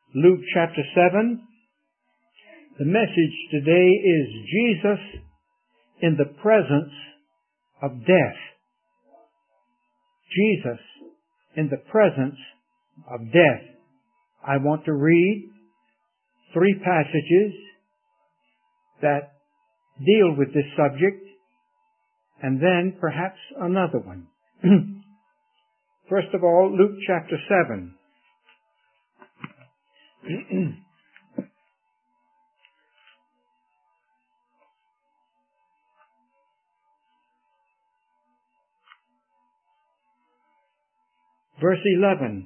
Luke chapter 7. The message today is Jesus in the presence of death. Jesus in the presence of death. I want to read 3 passages that deal with this subject, and then perhaps another one. First of all, Luke chapter 7. Verse 11.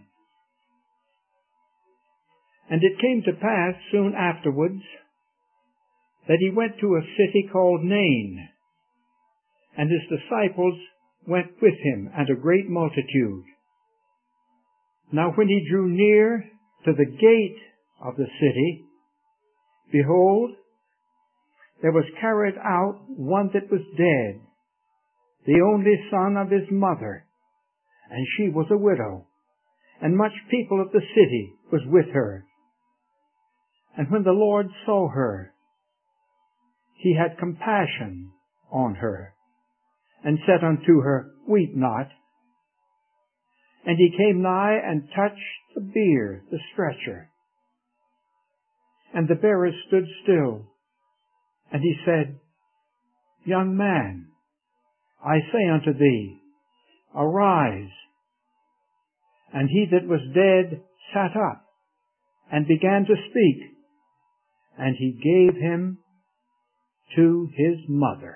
And it came to pass soon afterwards that he went to a city called Nain, and his disciples went with him, and a great multitude. Now when he drew near to the gate of the city, behold, there was carried out one that was dead, the only son of his mother, and she was a widow, and much people of the city was with her. And when the Lord saw her, he had compassion on her, and said unto her, Weep not. And he came nigh and touched the bier, the stretcher. And the bearers stood still. And he said, Young man, I say unto thee, arise. And he that was dead sat up, and began to speak. And he gave him to his mother.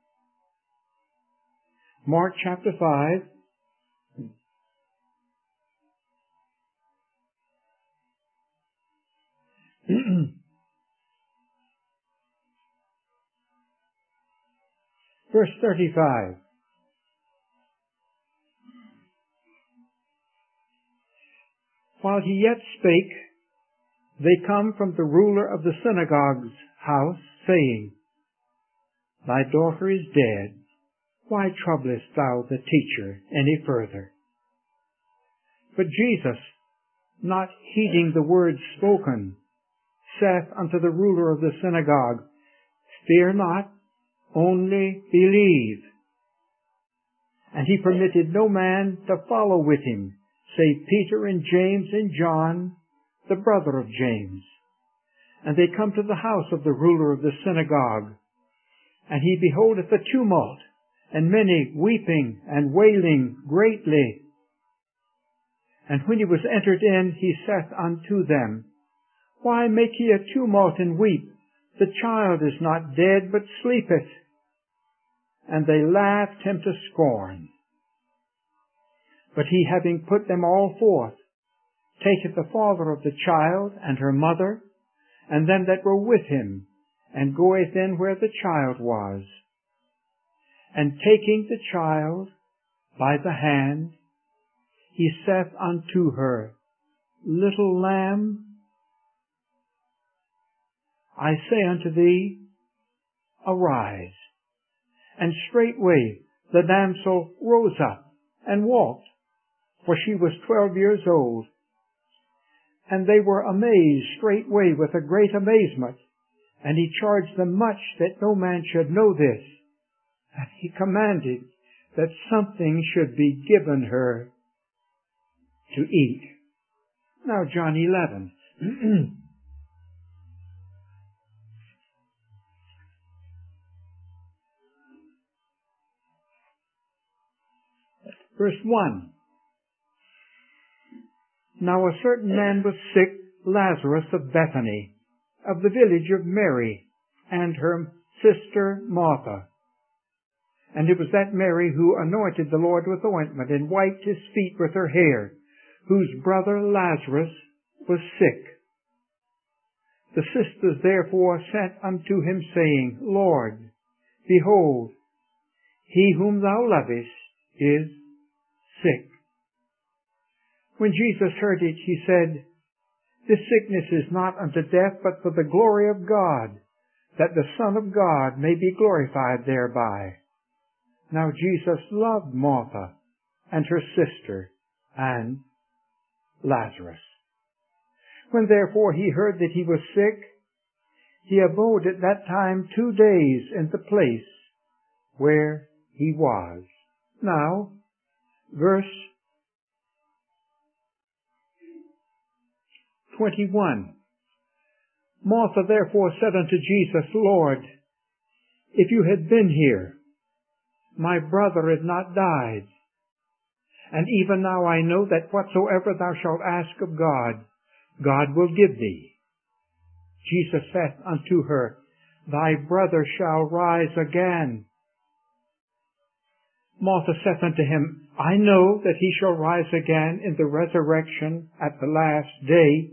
Mark chapter 5. Verse 35. While he yet spake, they come from the ruler of the synagogue's house, saying, Thy daughter is dead. Why troublest thou the teacher any further? But Jesus, not heeding the words spoken, saith unto the ruler of the synagogue, Fear not, only believe. And he permitted no man to follow with him, save Peter and James and John, the brother of James. And they come to the house of the ruler of the synagogue. And he beholdeth a tumult, and many weeping and wailing greatly. And when he was entered in, he saith unto them, Why make ye a tumult and weep? The child is not dead, but sleepeth. And they laughed him to scorn. But he, having put them all forth, taketh the father of the child and her mother, and them that were with him, and goeth in where the child was. And taking the child by the hand, he saith unto her, Little lamb, I say unto thee, arise. And straightway the damsel rose up and walked, for she was 12 years old. And they were amazed straightway with a great amazement. And he charged them much that no man should know this. And he commanded that something should be given her to eat. Now John 11. Verse 1. Now a certain man was sick, Lazarus of Bethany, of the village of Mary, and her sister Martha. And it was that Mary who anointed the Lord with ointment, and wiped his feet with her hair, whose brother Lazarus was sick. The sisters therefore sent unto him, saying, Lord, behold, he whom thou lovest is sick. When Jesus heard it, he said, This sickness is not unto death, but for the glory of God, that the Son of God may be glorified thereby. Now Jesus loved Martha and her sister and Lazarus. When therefore he heard that he was sick, he abode at that time 2 days in the place where he was. Now, verse 21. Martha therefore said unto Jesus, Lord, if you had been here, my brother had not died. And even now I know that whatsoever thou shalt ask of God, God will give thee. Jesus saith unto her, Thy brother shall rise again. Martha saith unto him, I know that he shall rise again in the resurrection at the last day.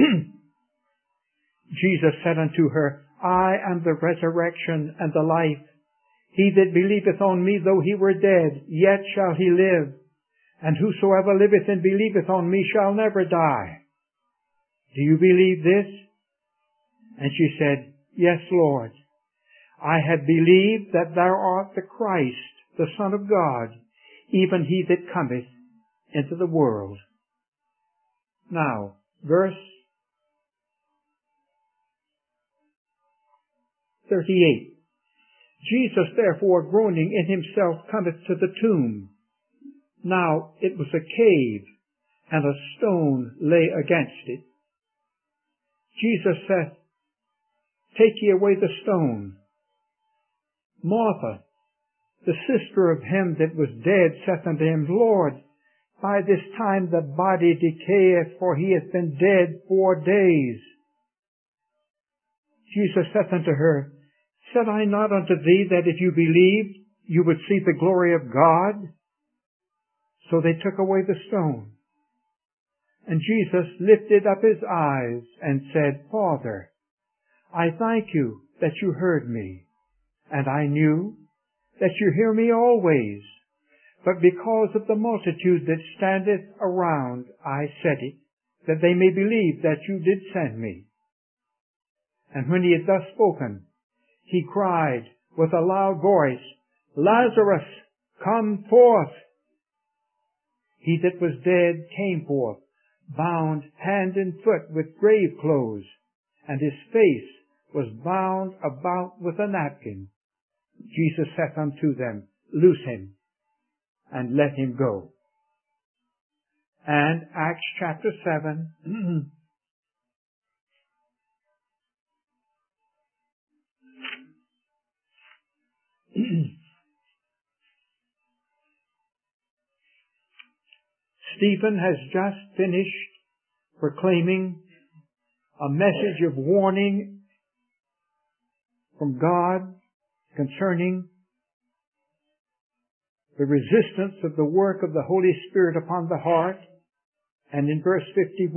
Jesus said unto her, I am the resurrection and the life. He that believeth on me, though he were dead, yet shall he live. And whosoever liveth and believeth on me shall never die. Do you believe this? And she said, Yes, Lord. I have believed that thou art the Christ, the Son of God, even he that cometh into the world. Now, verse 38. Jesus therefore groaning in himself cometh to the tomb. Now it was a cave, and a stone lay against it. Jesus saith, Take ye away the stone. Martha, the sister of him that was dead, saith unto him, Lord, by this time the body decayeth, for he hath been dead 4 days. Jesus saith unto her, Said I not unto thee that if you believed, you would see the glory of God? So they took away the stone. And Jesus lifted up his eyes and said, Father, I thank you that you heard me, and I knew that you hear me always. But because of the multitude that standeth around, I said it, that they may believe that you did send me. And when he had thus spoken, he cried with a loud voice, Lazarus, come forth. He that was dead came forth, bound hand and foot with grave clothes, and his face was bound about with a napkin. Jesus saith unto them, Loose him, and let him go. And Acts chapter 7, Stephen has just finished proclaiming a message of warning from God concerning the resistance of the work of the Holy Spirit upon the heart. And in verse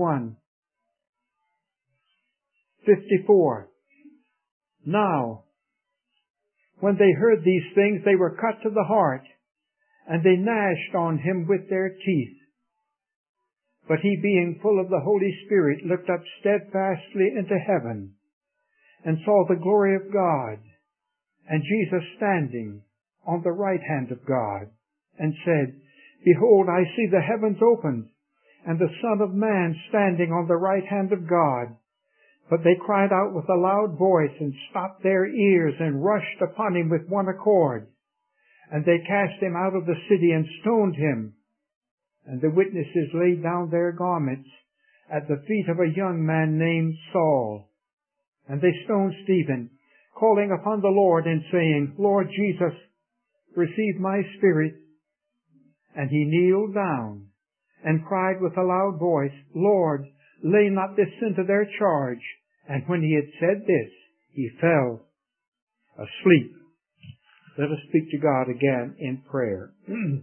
54, Now, when they heard these things, they were cut to the heart, and they gnashed on him with their teeth. But he, being full of the Holy Spirit, looked up steadfastly into heaven, and saw the glory of God, and Jesus standing on the right hand of God, and said, Behold, I see the heavens opened, and the Son of Man standing on the right hand of God. But they cried out with a loud voice, and stopped their ears, and rushed upon him with one accord. And they cast him out of the city, and stoned him. And the witnesses laid down their garments at the feet of a young man named Saul. And they stoned Stephen, calling upon the Lord, and saying, Lord Jesus, receive my spirit. And he kneeled down, and cried with a loud voice, Lord, lay not this sin to their charge. And when he had said this, he fell asleep. Let us speak to God again in prayer.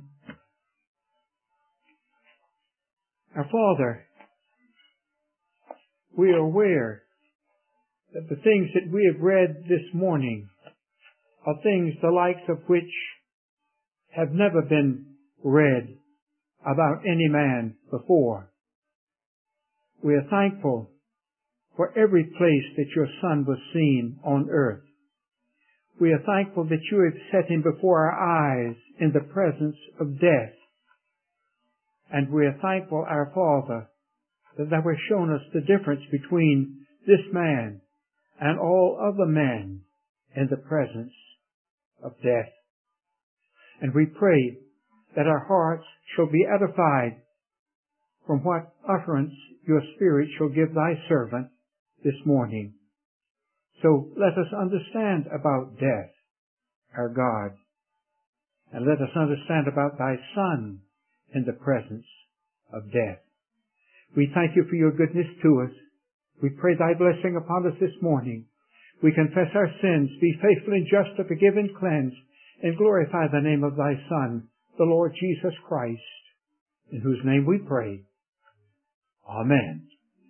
Our Father, we are aware that the things that we have read this morning are things the likes of which have never been read about any man before. We are thankful for every place that your Son was seen on earth. We are thankful that you have set him before our eyes in the presence of death. And we are thankful, our Father, that thou hast shown us the difference between this man and all other men in the presence of death. And we pray that our hearts shall be edified from what utterance your Spirit shall give thy servant this morning. So let us understand about death, our God, and let us understand about thy Son in the presence of death. We thank you for your goodness to us. We pray thy blessing upon us this morning. We confess our sins, be faithful and just to forgive and cleanse, and glorify the name of thy Son, the Lord Jesus Christ, in whose name we pray. Amen.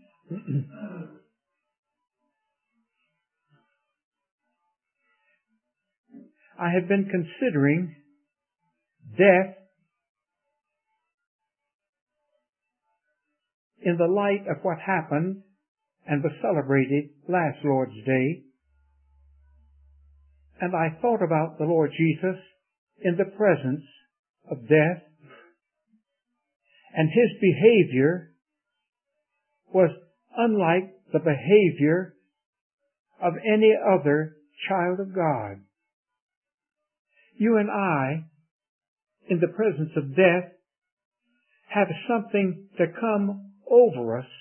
I have been considering death in the light of what happened and was celebrated last Lord's Day. And I thought about the Lord Jesus in the presence of death, and his behavior was unlike the behavior of any other child of God. You and I, in the presence of death, have something to come over us,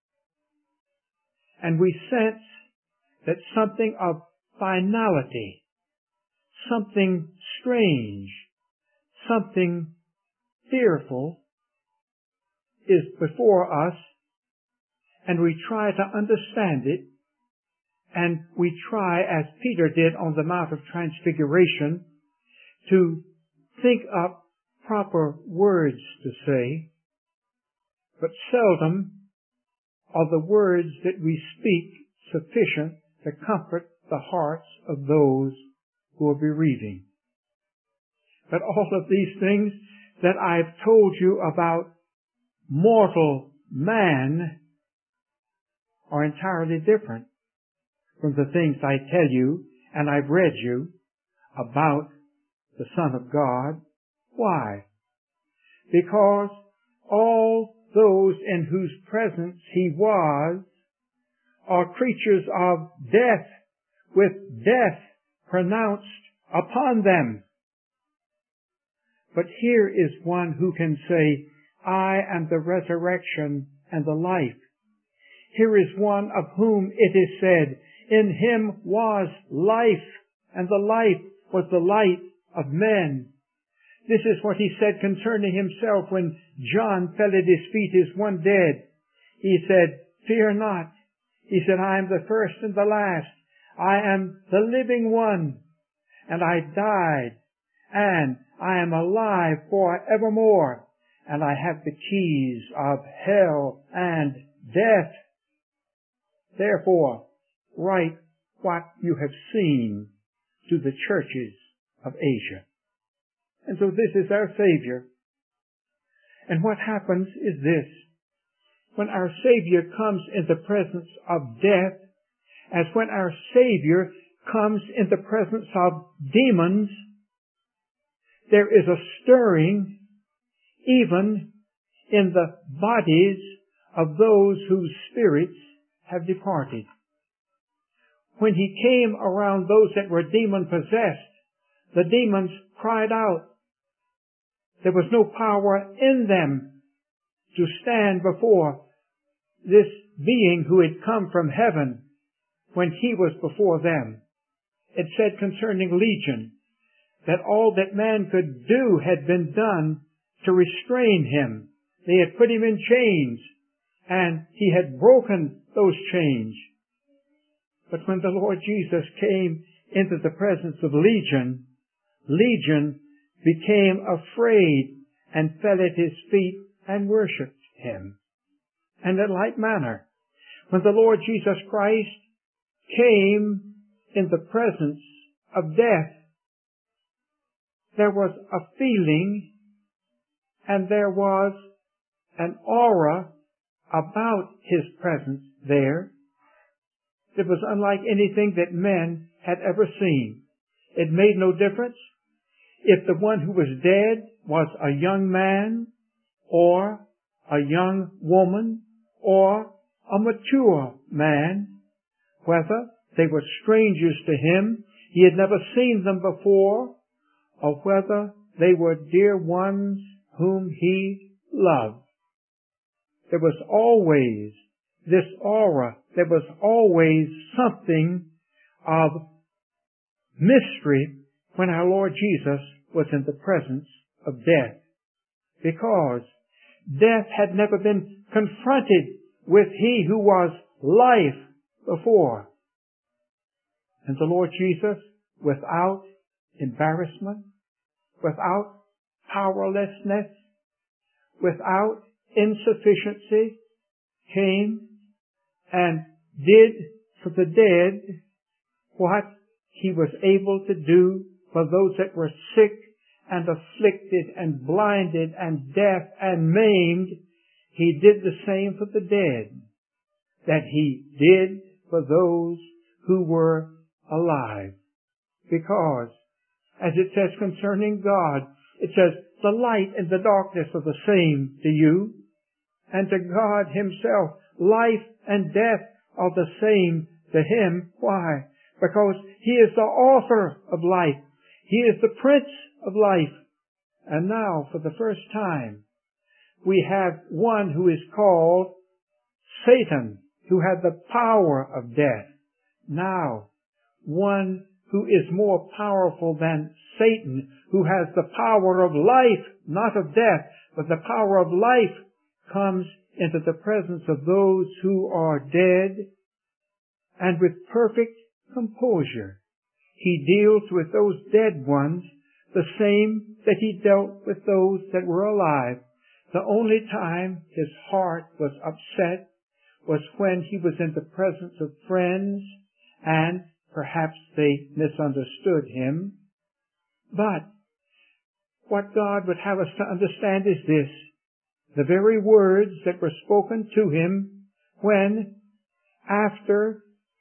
and we sense that something of finality, something strange, something fearful is before us, and we try to understand it, and we try, as Peter did on the Mount of Transfiguration, to think up proper words to say, but seldom are the words that we speak sufficient to comfort the hearts of those who are bereaving. But all of these things that I've told you about mortal man are entirely different from the things I tell you and I've read you about the Son of God. Why? Because all those in whose presence he was are creatures of death, with death pronounced upon them. But here is one who can say, I am the resurrection and the life. Here is one of whom it is said, in him was life, and the life was the light of men. This is what he said concerning himself when John fell at his feet as one dead. He said, fear not. He said, I am the first and the last. I am the living one. And I died, and I am alive forevermore. And I have the keys of hell and death. Therefore, write what you have seen to the churches of Asia. And so this is our Savior. And what happens is this. When our Savior comes in the presence of death, as when our Savior comes in the presence of demons, there is a stirring even in the bodies of those whose spirits have departed. When he came around those that were demon-possessed, the demons cried out. There was no power in them to stand before this being who had come from heaven when he was before them. It said concerning Legion that all that man could do had been done to restrain him. They had put him in chains, and he had broken those chains. But when the Lord Jesus came into the presence of Legion, Legion became afraid and fell at his feet and worshipped him. And in like manner, when the Lord Jesus Christ came in the presence of death, there was a feeling and there was an aura about his presence there that was unlike anything that men had ever seen. It made no difference if the one who was dead was a young man or a young woman or a mature man, whether they were strangers to him, he had never seen them before, or whether they were dear ones whom he loved. There was always this aura, there was always something of mystery when our Lord Jesus was in the presence of death, because death had never been confronted with he who was life before. And the Lord Jesus, without embarrassment, without powerlessness, without insufficiency, came and did for the dead what he was able to do for those that were sick and afflicted and blinded and deaf and maimed. He did the same for the dead that he did for those who were alive. Because, as it says concerning God, it says, the light and the darkness are the same to you, and to God himself, life and death are the same to him. Why? Because he is the author of life. He is the Prince of life. And now, for the first time, we have one who is called Satan, who had the power of death. Now, one who is more powerful than Satan, who has the power of life, not of death, but the power of life, comes into the presence of those who are dead, and with perfect composure, he deals with those dead ones the same that he dealt with those that were alive. The only time his heart was upset was when he was in the presence of friends, and perhaps they misunderstood him. But what God would have us to understand is this: the very words that were spoken to him when, after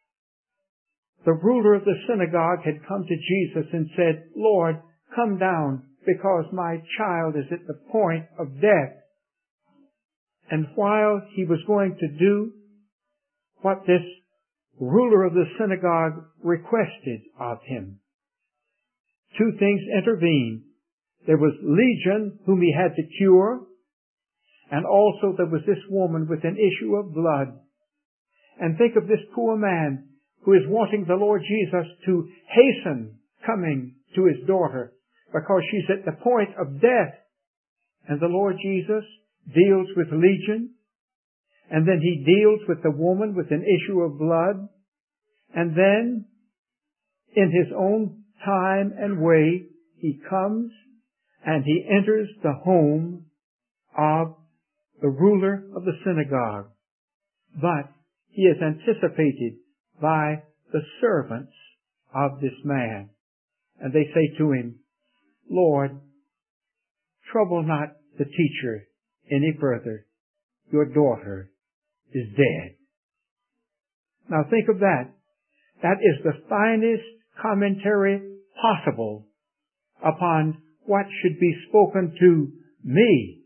the ruler of the synagogue had come to Jesus and said, Lord, come down, because my child is at the point of death. And while he was going to do what this ruler of the synagogue requested of him, two things intervened. There was Legion, whom he had to cure, and also there was this woman with an issue of blood. And think of this poor man who is wanting the Lord Jesus to hasten coming to his daughter because she's at the point of death. And the Lord Jesus deals with Legion, and then he deals with the woman with an issue of blood, and then in his own time and way he comes and he enters the home of the ruler of the synagogue. But he is anticipated by the servants of this man. And they say to him, Lord, trouble not the teacher any further. Your daughter is dead. Now think of that. That is the finest commentary possible upon what should be spoken to me,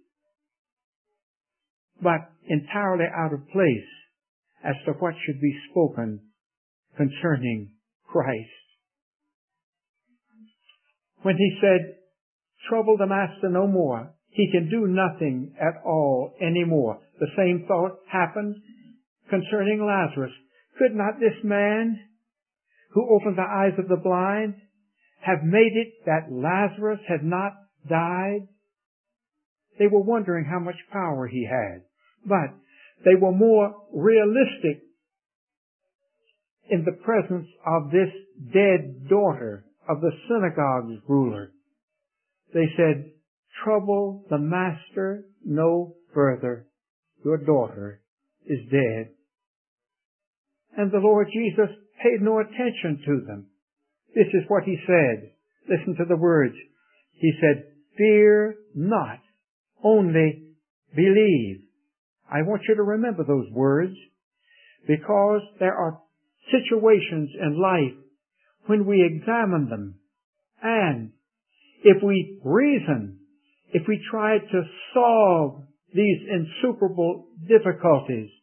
but entirely out of place as to what should be spoken concerning Christ. When he said, trouble the master no more, he can do nothing at all anymore. The same thought happened concerning Lazarus. Could not this man who opened the eyes of the blind have made it that Lazarus had not died? They were wondering how much power he had, but they were more realistic in the presence of this dead daughter of the synagogue's ruler. They said, trouble the master no further. Your daughter is dead. And the Lord Jesus paid no attention to them. This is what he said. Listen to the words. He said, fear not, only believe. I want you to remember those words, because there are situations in life when we examine them, and if we reason, if we try to solve these insuperable difficulties,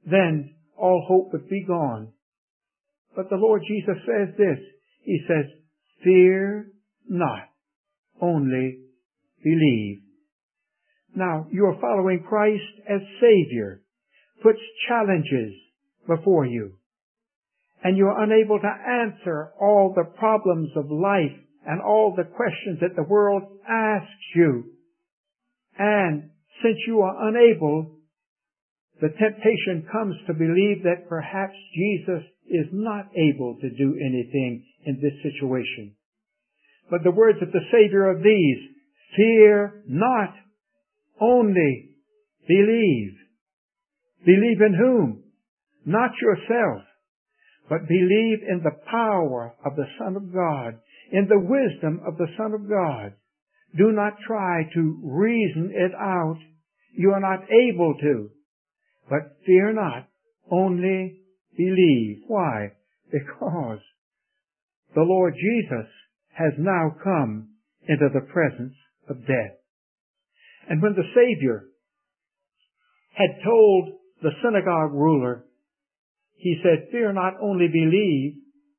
then all hope would be gone. But the Lord Jesus says this. He says, fear not, only believe. Now, you're following Christ as Savior, puts challenges before you, and you're unable to answer all the problems of life and all the questions that the world asks you. And since you are unable, the temptation comes to believe that perhaps Jesus is not able to do anything in this situation. But the words of the Savior are these: fear not, only believe. Believe in whom? Not yourself, but believe in the power of the Son of God, in the wisdom of the Son of God. Do not try to reason it out. You are not able to. But fear not, only believe. Why? Because the Lord Jesus has now come into the presence of death. And when the Savior had told the synagogue ruler, he said, fear not, only believe,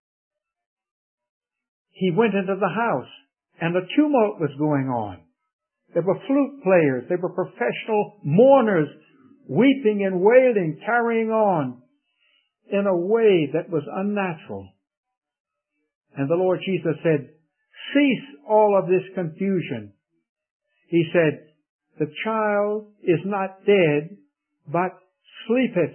he went into the house, and a tumult was going on. There were flute players, there were professional mourners, weeping and wailing, carrying on in a way that was unnatural. And the Lord Jesus said, cease all of this confusion. He said, the child is not dead, but sleepeth.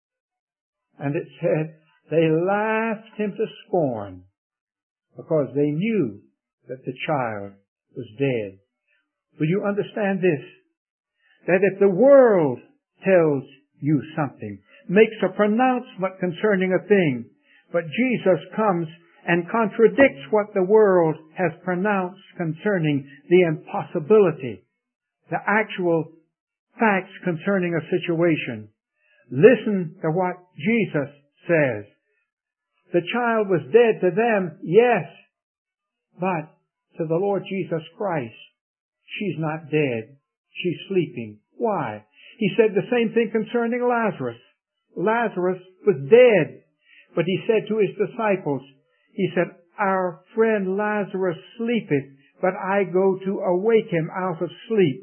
And it said, they laughed him to scorn, because they knew that the child was dead. Will you understand this? That if the world tells you something, makes a pronouncement concerning a thing, but Jesus comes and contradicts what the world has pronounced concerning the impossibility, the actual facts concerning a situation. Listen to what Jesus says. The child was dead to them, yes, but to the Lord Jesus Christ, she's not dead. She's sleeping. Why? He said the same thing concerning Lazarus. Lazarus was dead, but he said to his disciples, he said, our friend Lazarus sleepeth, but I go to awake him out of sleep.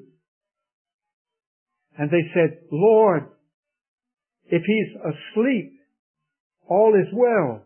And they said, Lord, if he's asleep, all is well.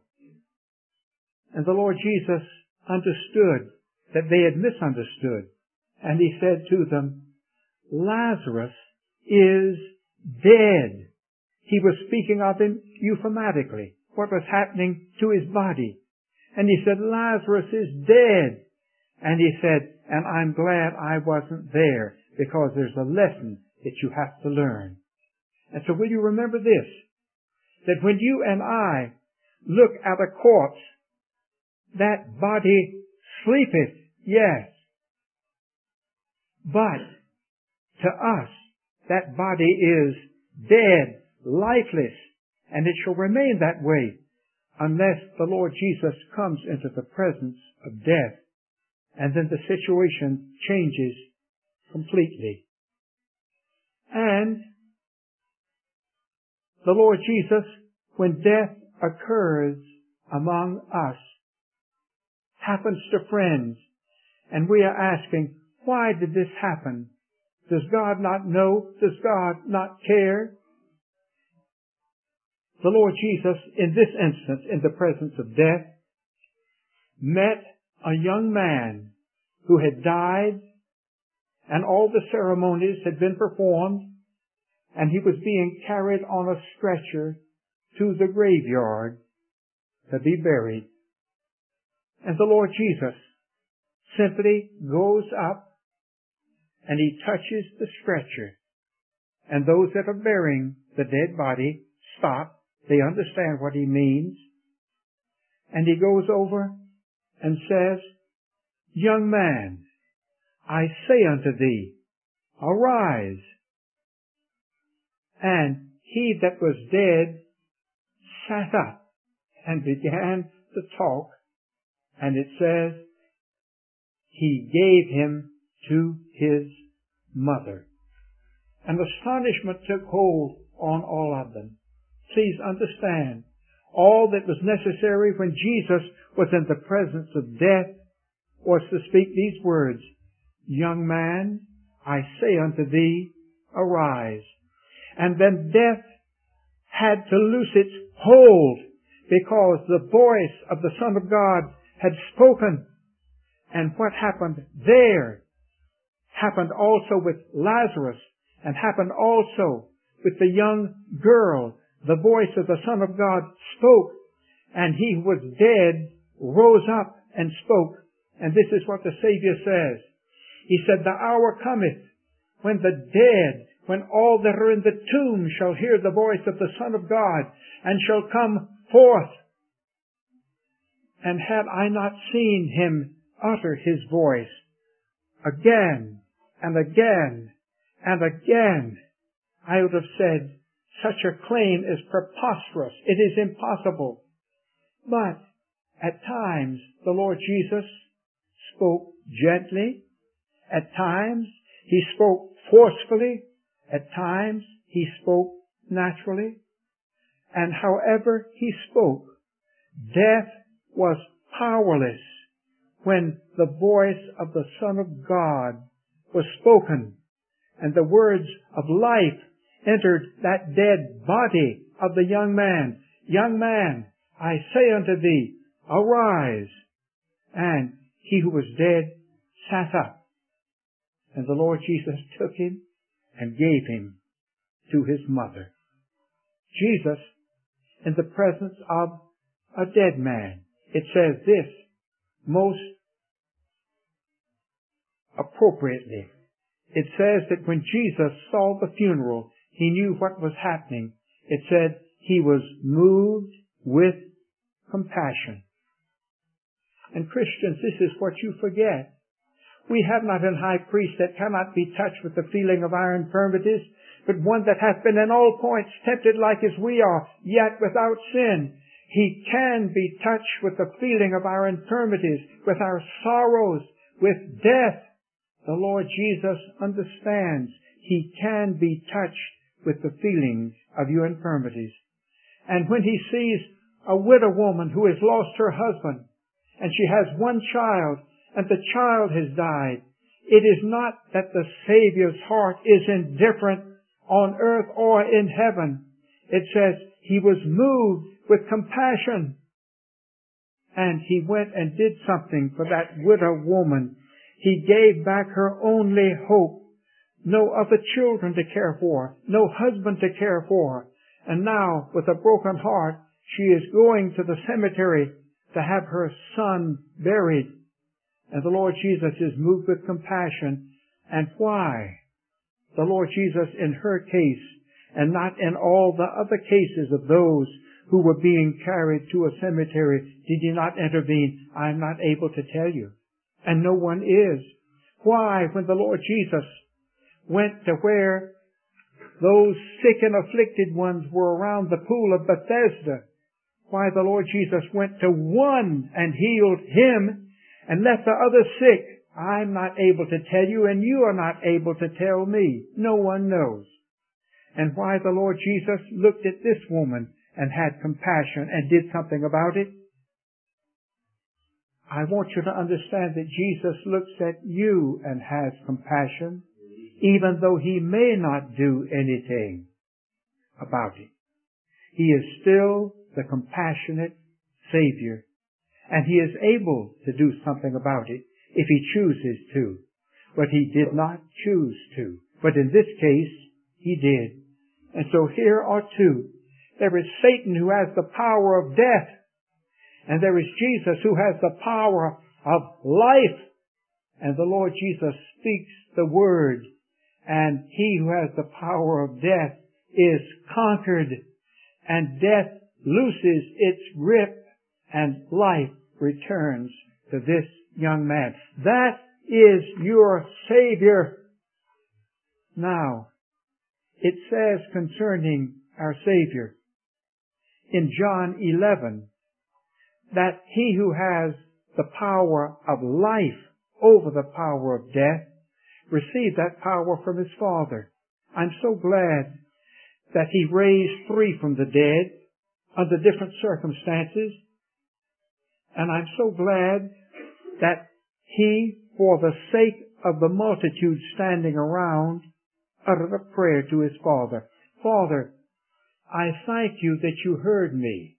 And the Lord Jesus understood that they had misunderstood. And he said to them, Lazarus is dead. He was speaking of him euphemistically, what was happening to his body. And he said, Lazarus is dead. And he said, and I'm glad I wasn't there, because there's a lesson that you have to learn. And so will you remember this, that when you and I look at a corpse, that body sleepeth, yes. But to us, that body is dead, lifeless, and it shall remain that way unless the Lord Jesus comes into the presence of death, and then the situation changes completely. And the Lord Jesus, when death occurs among us, happens to friends, and we are asking, why did this happen? Does God not know? Does God not care? The Lord Jesus, in this instance, in the presence of death, met a young man who had died, and all the ceremonies had been performed, and he was being carried on a stretcher to the graveyard to be buried. And the Lord Jesus simply goes up and he touches the stretcher. And those that are burying the dead body stop. They understand what he means. And he goes over and says, young man, I say unto thee, arise. And he that was dead sat up and began to talk. And it says, he gave him to his mother. And astonishment took hold on all of them. please understand, all that was necessary when Jesus was in the presence of death was to speak these words, "Young man, I say unto thee, arise." And then death had to loose its hold because the voice of the Son of God had spoken. And what happened there happened also with Lazarus and happened also with the young girl. The voice of the Son of God spoke, and he who was dead rose up and spoke. And this is what the Savior says. He said, "The hour cometh when the dead, when all that are in the tomb shall hear the voice of the Son of God and shall come forth. And had I not seen him utter his voice again and again and again, I would have said, such a claim is preposterous. It is impossible." But at times the Lord Jesus spoke gently. At times he spoke forcefully. At times he spoke naturally. And however he spoke, death was powerless when the voice of the Son of God was spoken and the words of life entered that dead body of the young man. "Young man, I say unto thee, arise." And he who was dead sat up. And the Lord Jesus took him and gave him to his mother. Jesus, in the presence of a dead man, it says this most appropriately. It says that when Jesus saw the funeral, he knew what was happening. It said he was moved with compassion. And Christians, this is what you forget. We have not an high priest that cannot be touched with the feeling of our infirmities, but one that hath been in all points tempted like as we are, yet without sin. He can be touched with the feeling of our infirmities, with our sorrows, with death. The Lord Jesus understands. He can be touched with the feelings of your infirmities. And when he sees a widow woman who has lost her husband, and she has one child, and the child has died, it is not that the Savior's heart is indifferent on earth or in heaven. It says he was moved with compassion. And he went and did something for that widow woman. He gave back her only hope. No other children to care for, no husband to care for. And now, with a broken heart, she is going to the cemetery to have her son buried. And the Lord Jesus is moved with compassion. And why? The Lord Jesus, in her case, and not in all the other cases of those who were being carried to a cemetery, did he not intervene? I'm not able to tell you. And no one is. Why, when the Lord Jesus went to where those sick and afflicted ones were around the pool of Bethesda, why the Lord Jesus went to one and healed him and left the other sick, I'm not able to tell you, and you are not able to tell me. No one knows. And why the Lord Jesus looked at this woman and had compassion and did something about it, I want you to understand that Jesus looks at you and has compassion, even though he may not do anything about it. He is still the compassionate Savior, and he is able to do something about it if he chooses to. But he did not choose to. But in this case, he did. And so here are two. There is Satan who has the power of death, and there is Jesus who has the power of life. And the Lord Jesus speaks the word, and he who has the power of death is conquered, and death looses its grip, and life returns to this young man. That is your Savior. Now, it says concerning our Savior in John 11 that he who has the power of life over the power of death received that power from his Father. I'm so glad that He raised 3 from the dead under different circumstances. And I'm so glad that He, for the sake of the multitude standing around, uttered a prayer to His Father. Father, I thank You that You heard me.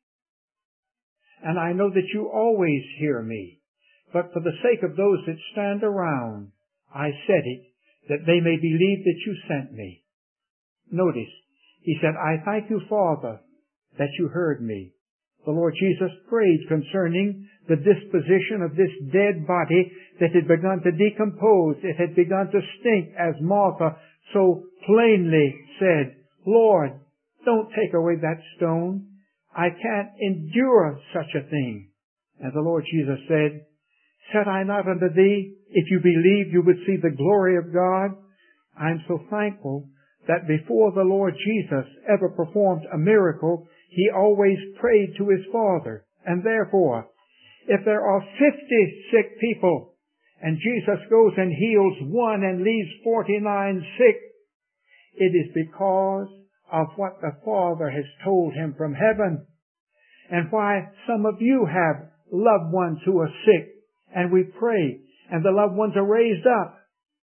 And I know that You always hear me. But for the sake of those that stand around, I said it, that they may believe that You sent me. Notice, He said, I thank You, Father, that You heard me. The Lord Jesus prayed concerning the disposition of this dead body that had begun to decompose. It had begun to stink, as Martha so plainly said, Lord, don't take away that stone. I can't endure such a thing. And the Lord Jesus said, said I not unto thee, if you believe you would see the glory of God? I'm so thankful that before the Lord Jesus ever performed a miracle, He always prayed to His Father. And therefore, if there are 50 sick people, and Jesus goes and heals 1 and leaves 49 sick, it is because of what the Father has told Him from heaven. And why some of you have loved ones who are sick, and we pray, and the loved ones are raised up.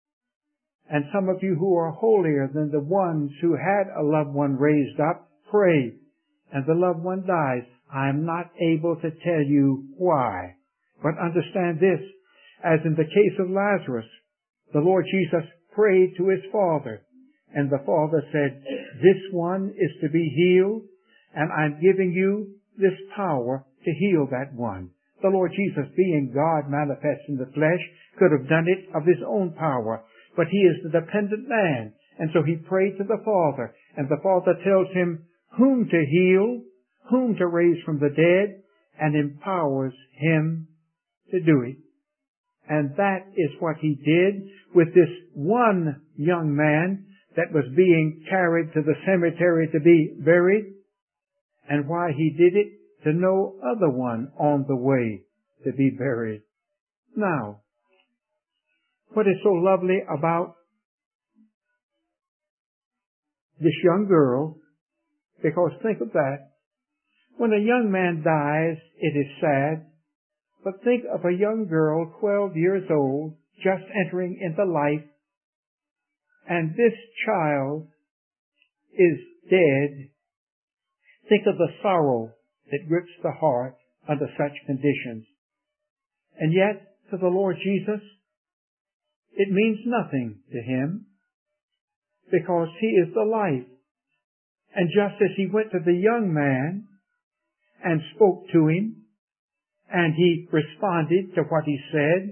And some of you who are holier than the ones who had a loved one raised up, pray, and the loved one dies. I'm not able to tell you why. But understand this, as in the case of Lazarus, the Lord Jesus prayed to His Father, and the Father said, this one is to be healed, and I'm giving you this power to heal that one. The Lord Jesus, being God manifest in the flesh, could have done it of His own power, but He is the dependent man, and so He prayed to the Father, and the Father tells Him whom to heal, whom to raise from the dead, and empowers Him to do it. And that is what He did with this one young man that was being carried to the cemetery to be buried, and why He did it, to no other one on the way to be buried. Now, what is so lovely about this young girl, because think of that, when a young man dies, it is sad, but think of a young girl, 12 years old, just entering into life, and this child is dead. Think of the sorrow that grips the heart under such conditions. And yet, to the Lord Jesus, it means nothing to Him, because He is the life. And just as He went to the young man and spoke to him, and he responded to what he said,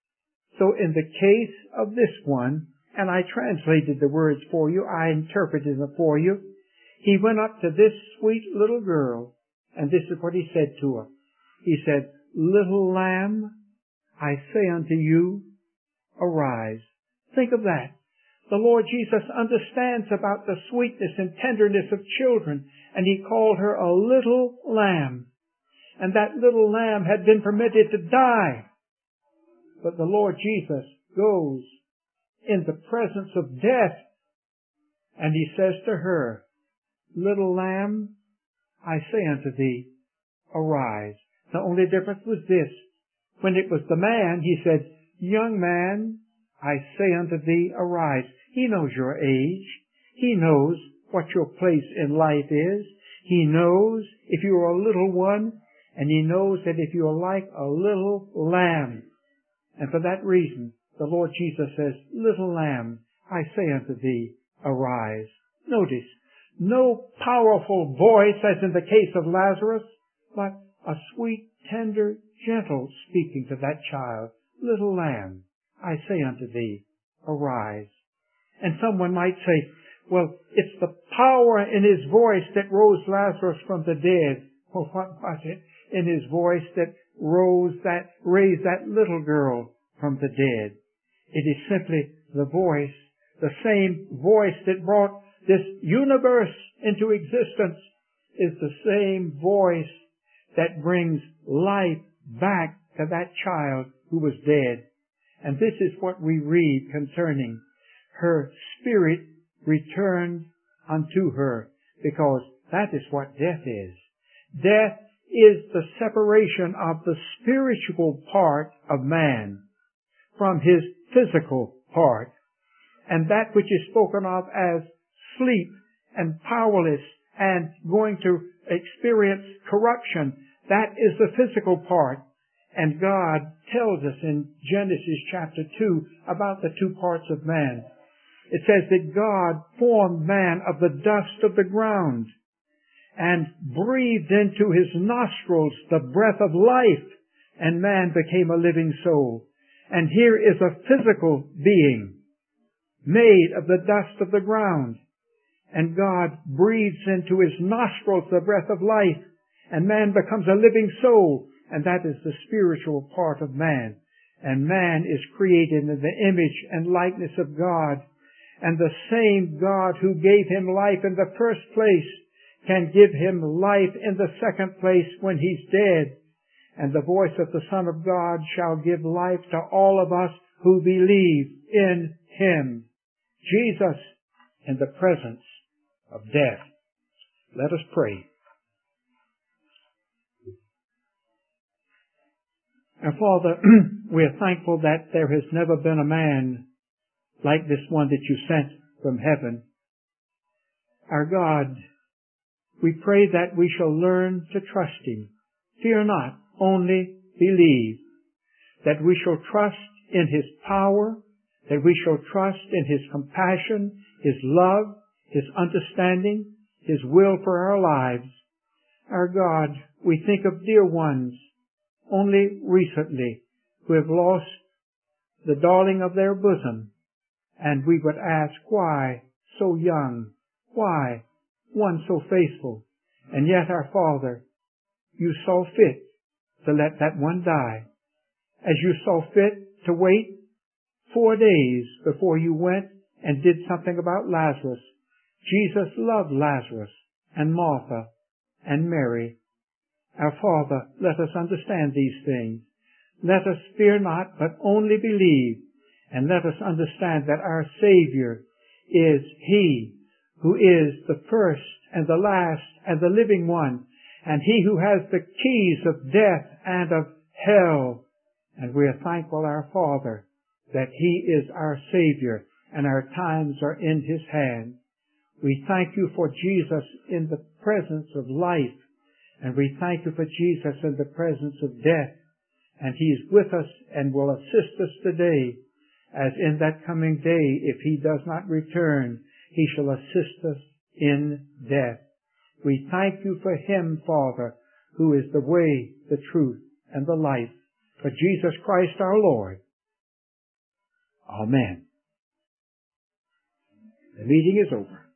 so in the case of this one, and I translated the words for you, I interpreted them for you, he went up to this sweet little girl, and this is what he said to her. He said, little lamb, I say unto you, arise. Think of that. The Lord Jesus understands about the sweetness and tenderness of children, and He called her a little lamb. And that little lamb had been permitted to die. But the Lord Jesus goes in the presence of death, and He says to her, little lamb, I say unto thee, arise. The only difference was this. When it was the man, He said, young man, I say unto thee, arise. He knows your age. He knows what your place in life is. He knows if you are a little one, and He knows that if you are like a little lamb. And for that reason, the Lord Jesus says, little lamb, I say unto thee, arise. Notice, no powerful voice as in the case of Lazarus, but a sweet, tender, gentle speaking to that child. Little lamb, I say unto thee, arise. And someone might say, well, it's the power in His voice that rose Lazarus from the dead. Well, what was it in His voice that raised that little girl from the dead? It is simply the voice, the same voice that brought this universe into existence is the same voice that brings life back to that child who was dead. And this is what we read concerning her spirit returned unto her. because that is what death is. Death is the separation of the spiritual part of man from his physical part, and that which is spoken of as sleep and powerless and going to experience corruption, that is the physical part. And God tells us in Genesis chapter 2 about the two parts of man. It says that God formed man of the dust of the ground and breathed into his nostrils the breath of life, and man became a living soul. And here is a physical being made of the dust of the ground, and God breathes into his nostrils the breath of life, and man becomes a living soul, and that is the spiritual part of man. And man is created in the image and likeness of God, and the same God who gave him life in the first place can give him life in the second place when he's dead. And the voice of the Son of God shall give life to all of us who believe in him. Jesus in the presence of death. Let us pray. Our Father, we are thankful that there has never been a man like this one that you sent from heaven. Our God, we pray that we shall learn to trust him. Fear not, only believe. That we shall trust in his power, that we shall trust in his compassion, his love, his understanding, his will for our lives. Our God, we think of dear ones only recently who have lost the darling of their bosom, and we would ask, why so young? Why one so faithful? And yet, our Father, you saw fit to let that one die, as you saw fit to wait 4 days before you went and did something about Lazarus. Jesus loved Lazarus and Martha and Mary. Our Father, let us understand these things. Let us fear not, but only believe, and let us understand that our Savior is He who is the first and the last and the living one, and He who has the keys of death and of hell. And we are thankful, our Father, that He is our Savior and our times are in His hand. We thank you for Jesus in the presence of life, and we thank you for Jesus in the presence of death. And He is with us and will assist us today, as in that coming day, if He does not return, He shall assist us in death. We thank you for Him, Father, who is the way, the truth, and the life, for Jesus Christ our Lord. Amen. The meeting is over.